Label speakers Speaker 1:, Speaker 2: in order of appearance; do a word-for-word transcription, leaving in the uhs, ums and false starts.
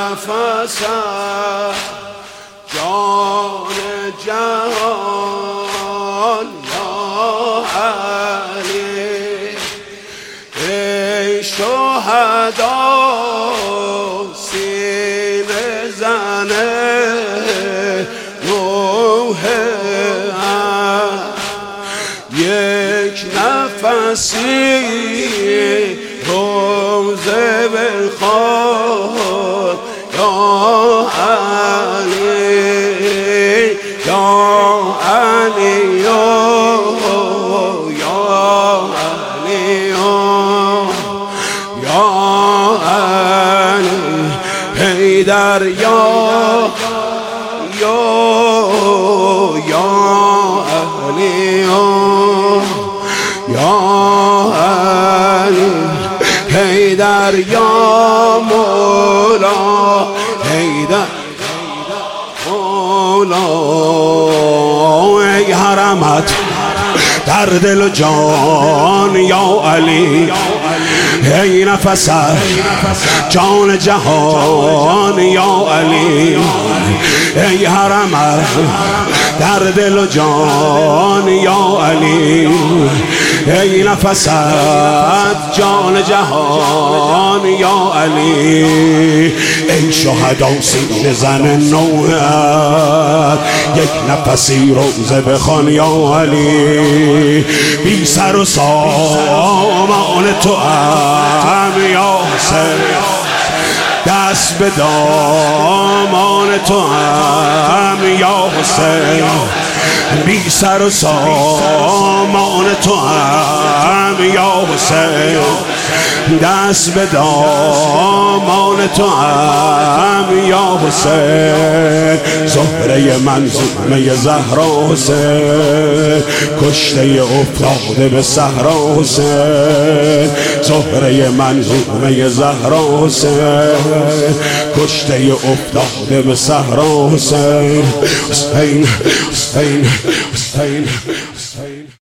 Speaker 1: نفسم جان جهان یا علی ای شهدا سینه زنه روح یک نفسی روزه بخواد یا علی یا علی یا علی یا علی حیدر یا یا یا علی یا علی حیدر یا مولا حیدر مولا ای حرمت در دل و جان یا علی ای نفس جان جهان یا علی ای حرمت در دل و جان یا علی ای نفس جان جهان یا علی ای شهدا سینه زن نوحت یک نفسی روزه بخوان یا علی بی سر و سامان تو هم یا حسین دست به دامان تو هم یا حسین بی سر و سامان تو هم یا حسین دست به دامان تو هم یا حسین زهره منظومه زهرا حسین کشته افتاده به صحرا حسین زهره منظومه زهرا حسین کشته افتاده به صحرا حسین حسین حسین حسین